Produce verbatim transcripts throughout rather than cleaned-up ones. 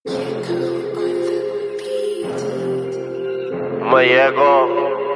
Mayeco,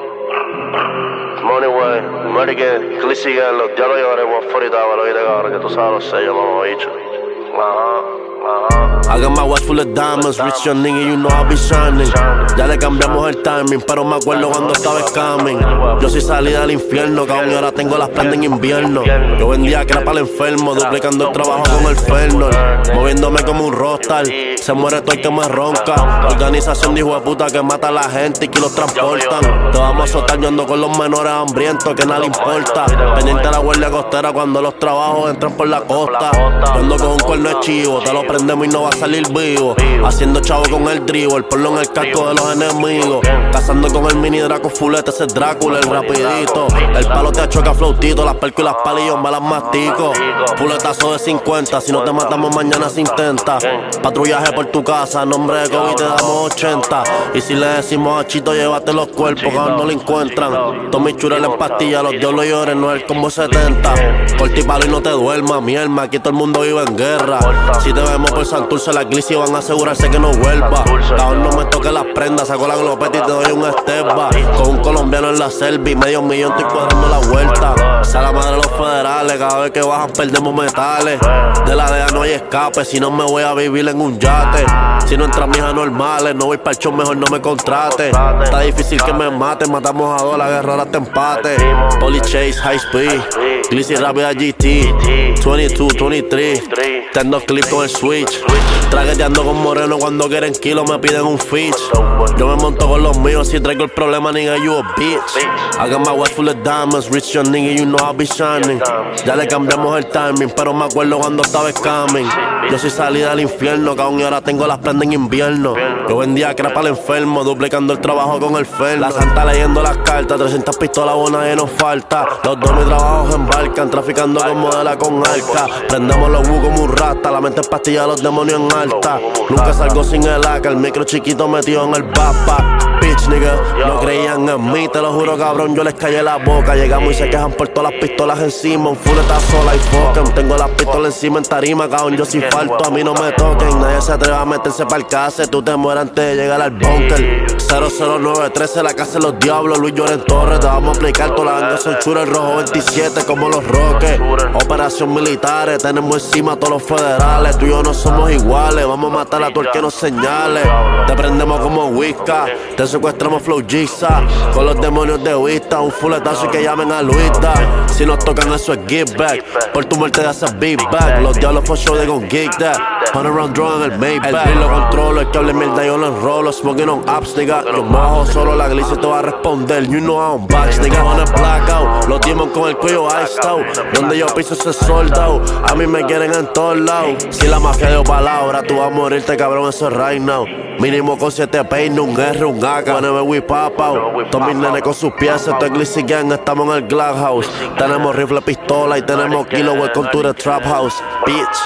Moneyway, American, Clisigan, los diablos llevaremos afuera, pero oíste cabrón, que tú sabes los sellos, mamá bicho. Ajá, ajá. I got my watch full of diamonds, rich young nigga, you know I be shining. Ya le cambiamos el timing, pero me acuerdo cuando estaba scamming. Yo sí salí del infierno, cabrón, y ahora tengo las prendas en invierno. Yo vendía crack para el enfermo, duplicando el trabajo con el Fernol. Moviéndome como un rockstar, se muere todo el que me ronca. Organización de hijo de puta que mata a la gente y que los transportan. Te vamos a soltar, yo ando con los menores hambrientos que nada le importa. Pendiente a la guardia costera cuando los trabajos entran por la costa. Yo ando con un cuerno de chivo, te lo prendemos y no va a salir vivo. Haciendo chavo con el dribble, ponlo en el casco de los enemigos. Cazando con el mini Draco fulete, ese es Drácula, el rapidito. El palo te choca flautito, las percos y las palillos me las mastico. Fuletazo de cincuenta, si no te matamos mañana se intenta. Patrullaje por tu casa, nombre de COVID te damos ochenta. Y si le decimos a Chito, llévate los cuerpos, que aún no lo encuentran. Tommy Churel en pastilla, los diablos lloren, no es el combo setenta. Corta y palo y no te duermas, mi alma, aquí todo el mundo vive en guerra. Si te vemos por Santurce, la iglesia van a asegurarse que no vuelva. Cabrón, no me toque las prendas, saco la glopeta y te doy un esteba. Con un colombiano en la selva y medio millón estoy cuadrando la vuelta. Sea la madre de los federales, cada vez que bajan perdemos metales. De la D E A no hay escape, si no me voy a vivir en un yate. Si no entran mis anormales, no voy para el show, mejor no me contrate. Está difícil que me mate, matamos a dos, la guerra ahora te empate. Poli Chase, High Speed, Glizzy rápida G T, veintidós, veintitrés, tengo clip con el switch. Tragueteando con moreno cuando quieren kilo me piden un fish. Yo me monto con los míos, si traigo el problema, nigga, you a bitch. I got my watch full of diamonds, rich young nigga, you know I be shining. Ya le cambiamos el timing, pero me acuerdo cuando estaba scamming. Yo sí salí del infierno, cabrón, y ahora tengo las prendas en invierno. Yo vendía crack para el enfermo, duplicando el trabajo con el Fernol. La santa leyendo las cartas, trescientas pistolas buenas y nos falta. Los dos mis trabajos embarcan, traficando con modela con arca. Prendemos los bus como un rata, la mente es pastilla, los demonios en alta. Nunca salgo sin el A K, el micro chiquito metido en el backpack. Bitch, nigga, no creían en mí, te lo juro, cabrón, yo les callé la boca. Llegamos y se quejan por todas las pistolas encima. Un fuleta sola y foquen, tengo las pistolas encima en tarima, cabrón, yo si falto, a mí no me toquen. Nadie se atreve a meterse pa'l case, tú te mueres antes de llegar al bunker. Cero cero nueve trece, la casa de los diablos, Luis Lloren Torres. Te vamos a aplicar toda la ganga, son churos, el rojo veintisiete como los Roques. Operación militares, tenemos encima a todos los federales. Tú y yo no somos iguales, vamos a matar a todo el que nos señale. Te prendemos como Whisca, te secuestramos flow Giza. Con los demonios de vista, un fuletazo y que llamen a Luisa. Si nos tocan eso es give back, por tu muerte de hacer beat back. Los diablos for show, they gon' geek that. Hundred round draw en el Maybach. El drill lo controlo, el que hable mierda yo lo enrolo. Smoking on apps, nigga, yo mojo solo, la iglesia te va a responder. You know I'm box, nigga, on el blackout. Los demons con el cuello iced out. Donde yo piso ese sold out. A mí me quieren en todos lados. Si la mafia dio palabra, tú vas a morirte, cabrón, eso es right now. Mínimo con siete peines, un R, un A K. Whenever we pop out. Todos mis nenes con sus piezas, esto es Glizzy Gang, estamos en el Glass House. Tenemos rifle, pistola y tenemos kilo, welcome to the trap house, bitch.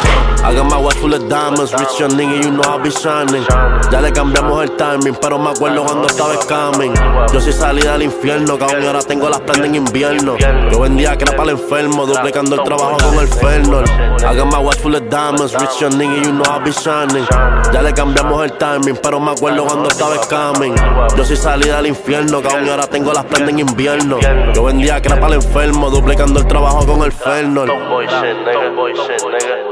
I got my watch full of diamonds, rich young nigga, you know I be shining. Ya le cambiamos el timing, pero me acuerdo cuando estaba scamming. Yo sí salí del infierno, cabrón, y ahora tengo las prendas en invierno. Yo vendía crack para el enfermo, duplicando el trabajo con el Fernol. I got my watch full of diamonds, rich young nigga, you know I be shining. Ya le cambiamos el timing, pero me acuerdo cuando estaba scamming. Yo sí salí del infierno, cabrón, y ahora tengo las prendas en invierno. Yo vendía crack para el enfermo, duplicando el trabajo con el Fernol.